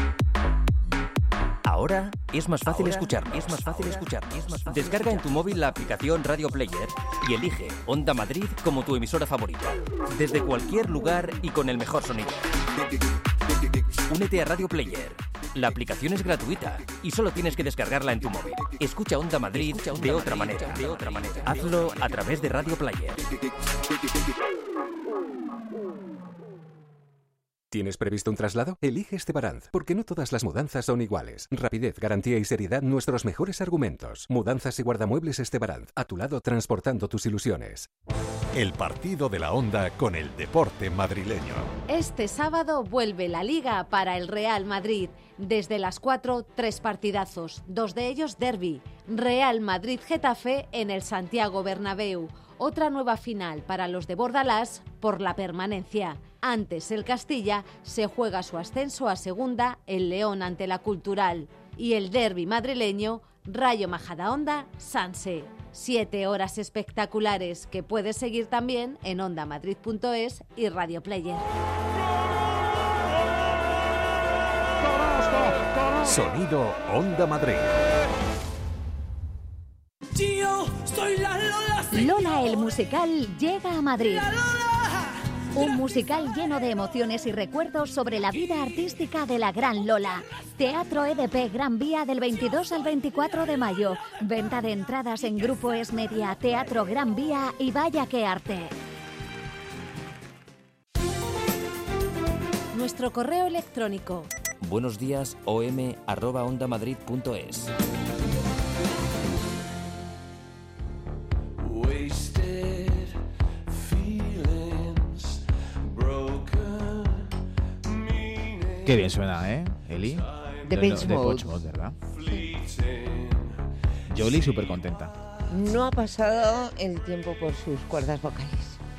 Ahora es más fácil escucharnos. Descarga en tu móvil la aplicación Radio Player y elige Onda Madrid como tu emisora favorita. Desde cualquier lugar y con el mejor sonido. Únete a Radio Player. La aplicación es gratuita y solo tienes que descargarla en tu móvil. Escucha Onda Madrid de otra manera. Hazlo a través de Radio Player. ¿Tienes previsto un traslado? Elige Estebaranz, porque no todas las mudanzas son iguales. Rapidez, garantía y seriedad, nuestros mejores argumentos. Mudanzas y guardamuebles Estebaranz, a tu lado transportando tus ilusiones. El partido de la Onda con el deporte madrileño. Este sábado vuelve la Liga para el Real Madrid. Desde las 4, 3 partidazos, 2 de ellos derbi. Real Madrid-Getafe en el Santiago Bernabéu. Otra nueva final para los de Bordalás por la permanencia. Antes el Castilla se juega su ascenso a segunda, el León ante la Cultural. Y el derbi madrileño, Rayo Majadahonda-Sanse. 7 horas espectaculares que puedes seguir también en ondamadrid.es y Radio Player. Sonido Onda Madrid. Yo soy la Lola. Lola el musical llega a Madrid. Un musical lleno de emociones y recuerdos sobre la vida artística de la gran Lola. Teatro EDP Gran Vía del 22 al 24 de mayo. Venta de entradas en Grupo Esmedia, Teatro Gran Vía y Vaya que Arte. nuestro correo electrónico. buenosdiasom@ondamadrid.es. Qué bien suena, Eli? Depeche Mode, ¿verdad? Jolie súper contenta. No ha pasado el tiempo por sus cuerdas vocales.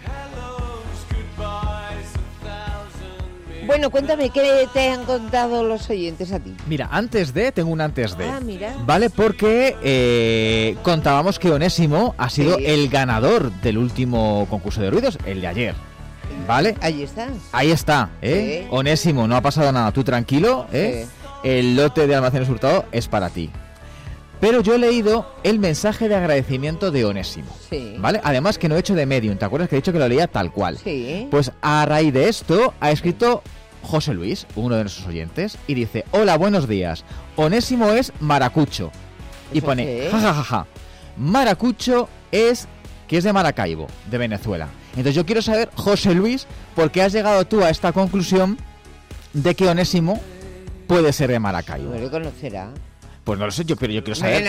Bueno, cuéntame, ¿qué te han contado los oyentes a ti? Mira, tengo un antes de. Ah, mira. Vale, porque contábamos que Onésimo ha sido el ganador del último concurso de ruidos, el de ayer. ¿Vale? Ahí está. Ahí está, Sí. Onésimo, no ha pasado nada, tú tranquilo, Sí. El lote de Almacenes Hurtado es para ti. Pero yo he leído el mensaje de agradecimiento de Onésimo. Sí. ¿Vale? Además que no he hecho de medium, ¿te acuerdas que he dicho que lo leía tal cual? Sí. Pues a raíz de esto ha escrito José Luis, uno de nuestros oyentes, y dice: hola, buenos días. Onésimo es maracucho. Y pone, qué? jajajaja. Maracucho es que es de Maracaibo, de Venezuela. Entonces yo quiero saber, José Luis, ¿por qué has llegado tú a esta conclusión de que Onésimo puede ser de Maracaibo? No lo conocerá. Pues no lo sé, pero yo quiero saber.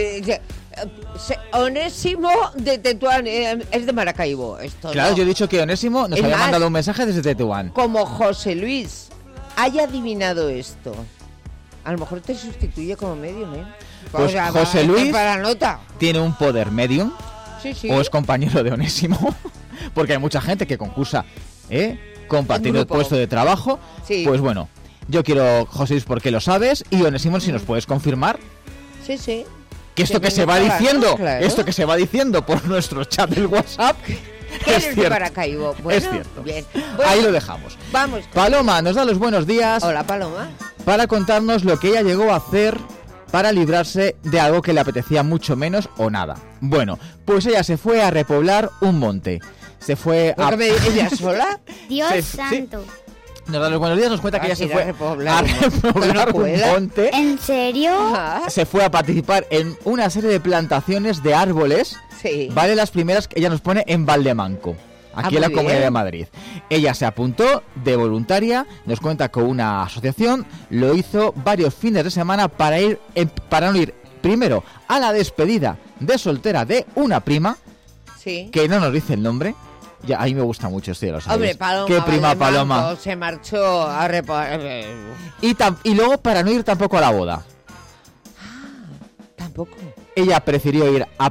Onésimo de Tetuán es de Maracaibo. Esto Claro, no. yo he dicho que Onésimo nos Es había más, mandado un mensaje desde Tetuán. Como José Luis haya adivinado esto, a lo mejor te sustituye como medium, ¿eh? Pues O sea, José Luis para nota. tiene un poder medium, Sí, sí. o es compañero de Onésimo, porque hay mucha gente que concursa, compartiendo el grupo. puesto de trabajo. Sí. Pues bueno, yo quiero, José Luis, porque lo sabes, y Onésimo, si nos puedes confirmar Sí, sí. que esto que se va venga, diciendo, claro. esto que se va diciendo por nuestro chat del WhatsApp, ¿Qué es eres de cierto. Maracaibo? Bueno, Es cierto. Bien. Bueno, Ahí lo dejamos. vamos. Paloma nos da los buenos días. Hola, Paloma. Para contarnos lo que ella llegó a hacer para librarse de algo que le apetecía mucho menos o nada. Bueno, pues ella se fue a repoblar un monte. Se fue a... ¿Ella sola? Dios Sí. santo. Nos da los buenos días, nos cuenta que ella se ir a fue repoblar a repoblar un monte. ¿En serio? Se fue a participar en una serie de plantaciones de árboles. Sí. Vale, las primeras que ella nos pone en Valdemanco, aquí en la muy Comunidad bien. de Madrid. Ella se apuntó de voluntaria, nos cuenta con una asociación, lo hizo varios fines de semana para no ir primero a la despedida de soltera de una prima, Sí. que no nos dice el nombre. Ya, a mí me gusta mucho esto, ya lo sabes. Hombre, Paloma. ¿Qué prima Valdemanco Paloma? se marchó a repoblar. Y luego para no ir tampoco a la boda. Tampoco. Ella prefirió ir a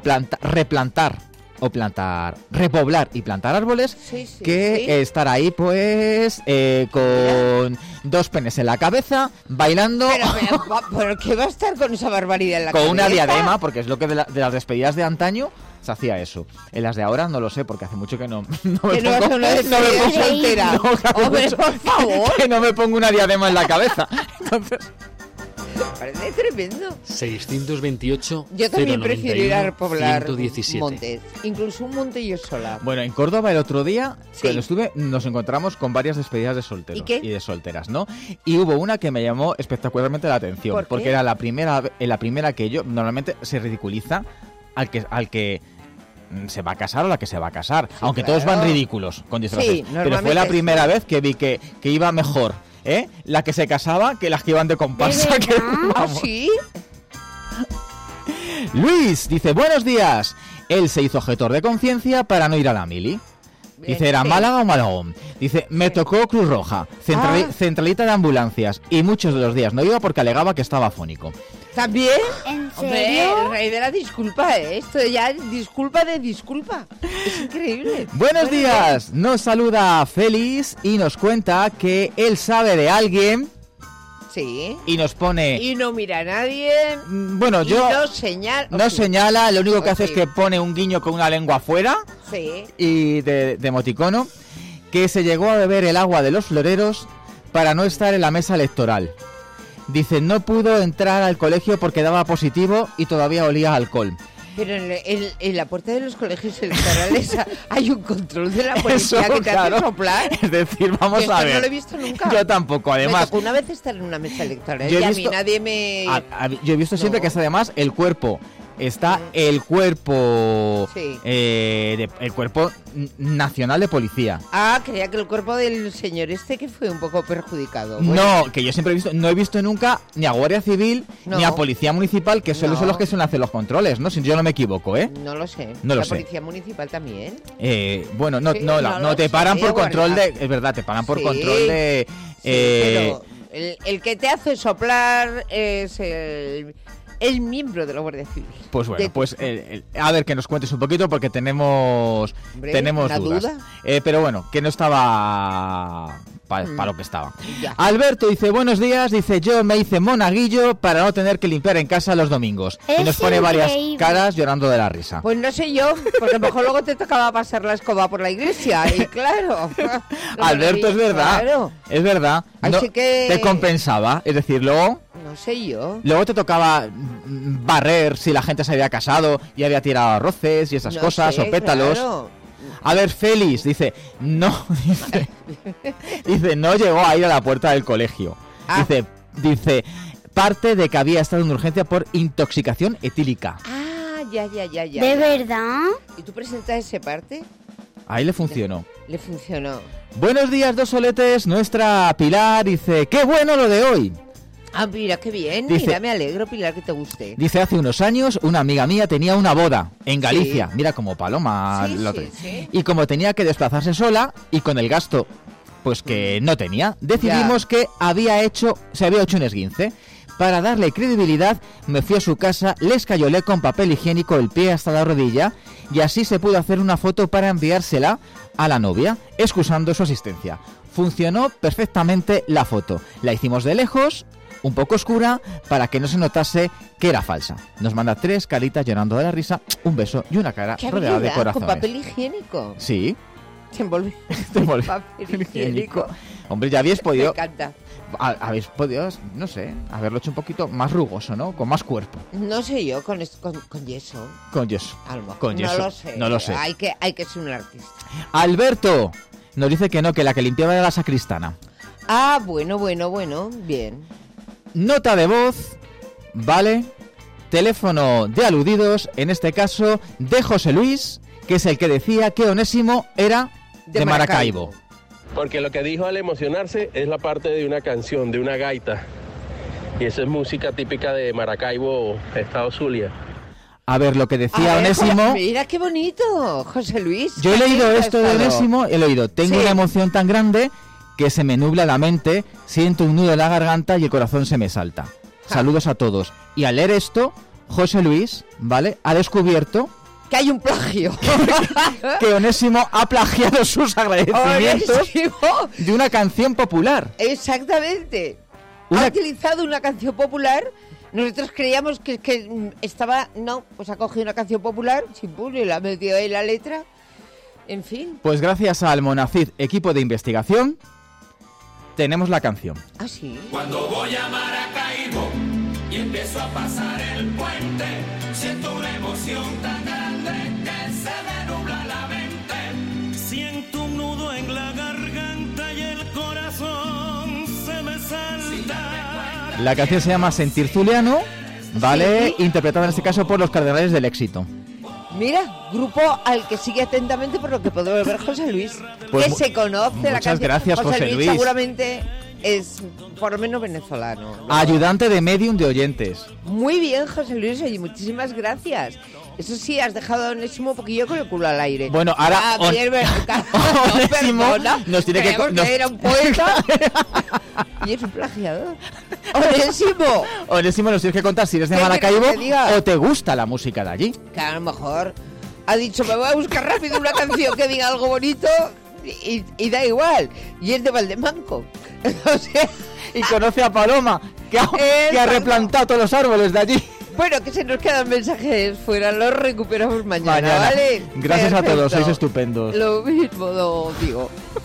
repoblar y plantar árboles, Sí, sí, que sí. estar ahí pues con dos penes en la cabeza, bailando ¿Pero qué va a estar con esa barbaridad en la con cabeza? una diadema, porque es lo que de las despedidas de antaño se hacía eso. En las de ahora no lo sé, porque hace mucho que no me Que no hace una despedida soltera. Hombre, por favor. que no me pongo una diadema en la cabeza. Entonces, Parece tremendo. 628 Yo también 091 prefiero ir a repoblar 117. montes. Incluso un monte yo sola. bueno, en Córdoba el otro día, Sí. cuando estuve, nos encontramos con varias despedidas de solteros ¿Y qué? de solteras, ¿no? Y hubo una que me llamó espectacularmente la atención, ¿Por qué? porque era la primera que yo normalmente se ridiculiza al que se va a casar o la que se va a casar, aunque claro. todos van ridículos con disfraces. Sí, pero fue normalmente la sí. primera vez que vi que iba mejor, la que se casaba que las que iban de comparsa. ¿De que, verdad? ¿Ah, vamos. sí? Luis dice, buenos días. Él se hizo objetor de conciencia para no ir a la mili. Dice, ¿era sí. Málaga o Malagón? Dice, me tocó Cruz Roja, centralita de ambulancias, y muchos de los días no iba porque alegaba que estaba afónico. ¿También? ¿En Hombre, serio? el rey de la disculpa, ¿eh? Esto ya es disculpa de disculpa. Es increíble. Buenos Bueno, días, nos saluda Félix y nos cuenta que él sabe de alguien Sí. y nos pone... Y no mira a nadie. Bueno, Y yo... no señala. No señala, lo único que O hace sí. es que pone un guiño con una lengua afuera Sí. y de emoticono, que se llegó a beber el agua de los floreros para no estar en la mesa electoral. Dice, no pudo entrar al colegio porque daba positivo y todavía olía a alcohol. Pero en la puerta de los colegios electorales hay un control de la policía Eso, que te claro. hace soplar. Es decir, vamos Yo esto a ver. no lo he visto nunca. Yo tampoco, Me además. tocó una vez estar en una mesa electoral Yo he y a visto- mí nadie me... Yo he visto siempre No. que es además el cuerpo está el cuerpo Sí. el cuerpo nacional de policía. Ah, creía que el cuerpo del señor este que fue un poco perjudicado. No, que yo siempre no he visto nunca ni a Guardia Civil ni a Policía Municipal, que son los que suelen hacer los controles, ¿no? Si yo no me equivoco, ¿eh? No lo sé. No lo ¿La sé. Policía Municipal también? Bueno, no, Sí, no te paran por control de... Es verdad, te paran por Sí. control de... Pero el que te hace soplar es el miembro de la Guardia Civil. Pues bueno, pues a ver, que nos cuentes un poquito porque tenemos ¿una dudas. duda? Pero bueno, que no estaba para lo que estaba. Ya. Alberto dice, buenos días, dice, yo me hice monaguillo para no tener que limpiar en casa los domingos. Y nos pone varias caras llorando de la risa. Pues no sé yo, porque a lo mejor luego te tocaba pasar la escoba por la iglesia, y claro. Alberto, es verdad, claro. es verdad. No, Así que... te compensaba, es decir, luego No sé yo. Luego te tocaba barrer si la gente se había casado y había tirado arroces y esas cosas, o pétalos. Claro. A ver, Félix, dice, no llegó a ir a la puerta del colegio. Dice, parte de que había estado en urgencia por intoxicación etílica. Ah, ya. ¿De verdad? ¿Y tú presentas ese parte? Ahí le funcionó. Le funcionó. Buenos días, dos soletes. Nuestra Pilar dice, qué bueno lo de hoy. Ah, mira, qué bien. Dice, mira, me alegro, Pilar, que te guste. Dice, hace unos años una amiga mía tenía una boda en Galicia. Sí. Mira, como Paloma. Sí. Y como tenía que desplazarse sola y con el gasto pues que no tenía, decidimos que se había hecho un esguince. Para darle credibilidad, me fui a su casa, le escayolé con papel higiénico el pie hasta la rodilla y así se pudo hacer una foto para enviársela a la novia, excusando su asistencia. Funcionó perfectamente la foto. La hicimos de lejos, un poco oscura, para que no se notase que era falsa. Nos manda 3 caritas llorando de la risa, un beso y una cara rodeada de corazones. ¿Con papel higiénico? Sí. Te envolví. Papel higiénico. Hombre, ya habéis podido... Me encanta. Habéis podido, no sé, haberlo hecho un poquito más rugoso, ¿no? Con más cuerpo. No sé yo, con yeso. Con yeso. A lo mejor. Con yeso. No lo sé. Hay que ser un artista. Alberto nos dice que no, que la que limpiaba era la sacristana. Ah, bueno, bien. Nota de voz, ¿vale? Teléfono de aludidos, en este caso de José Luis, que es el que decía que Onésimo era de Maracaibo. Porque lo que dijo al emocionarse es la parte de una canción, de una gaita. Y eso es música típica de Maracaibo, estado Zulia. A ver, lo que decía Onésimo... Mira qué bonito, José Luis. Yo he leído esto de Onésimo, he leído, tengo una emoción tan grande que se me nubla la mente, siento un nudo en la garganta y el corazón se me salta. Saludos a todos. Y al leer esto, José Luis, ¿vale?, ha descubierto... que hay un plagio. Que Onésimo ha plagiado sus agradecimientos de una canción popular. Exactamente. Ha utilizado una canción popular. Nosotros creíamos que estaba... No, pues ha cogido una canción popular, y la ha metido ahí la letra. En fin. Pues gracias al Monacid equipo de investigación, tenemos la canción. ¿Ah, sí? Cuando voy a Maracaibo y empiezo a pasar el puente, siento una emoción tan grande que se me nubla la mente. Siento un nudo en la garganta y el corazón se me salta. La canción se llama Sentir Zuliano, ¿vale? ¿Sí? Interpretada en este caso por los Cardenales del Éxito. Mira, grupo al que sigue atentamente por lo que podemos ver José Luis, pues que se conoce la canción. Muchas gracias, José Luis. Seguramente es por lo menos venezolano, ¿no? Ayudante de medium de oyentes. Muy bien, José Luis, oye, muchísimas gracias. Eso sí, has dejado a Onésimo un poquillo con el culo al aire. Bueno, ahora Onésimo nos tiene que era un poeta y es un plagiador. Onésimo nos tienes que contar si eres de Maracaibo o te gusta la música de allí. Que a lo mejor ha dicho, me voy a buscar rápido una canción que diga algo bonito y da igual. Y es de Valdemanco. O sea, y conoce a Paloma, que ha replantado todos los árboles de allí. Bueno, que se nos quedan mensajes fuera, los recuperamos mañana. ¿Vale? Gracias a todos, sois estupendos. Lo mismo digo.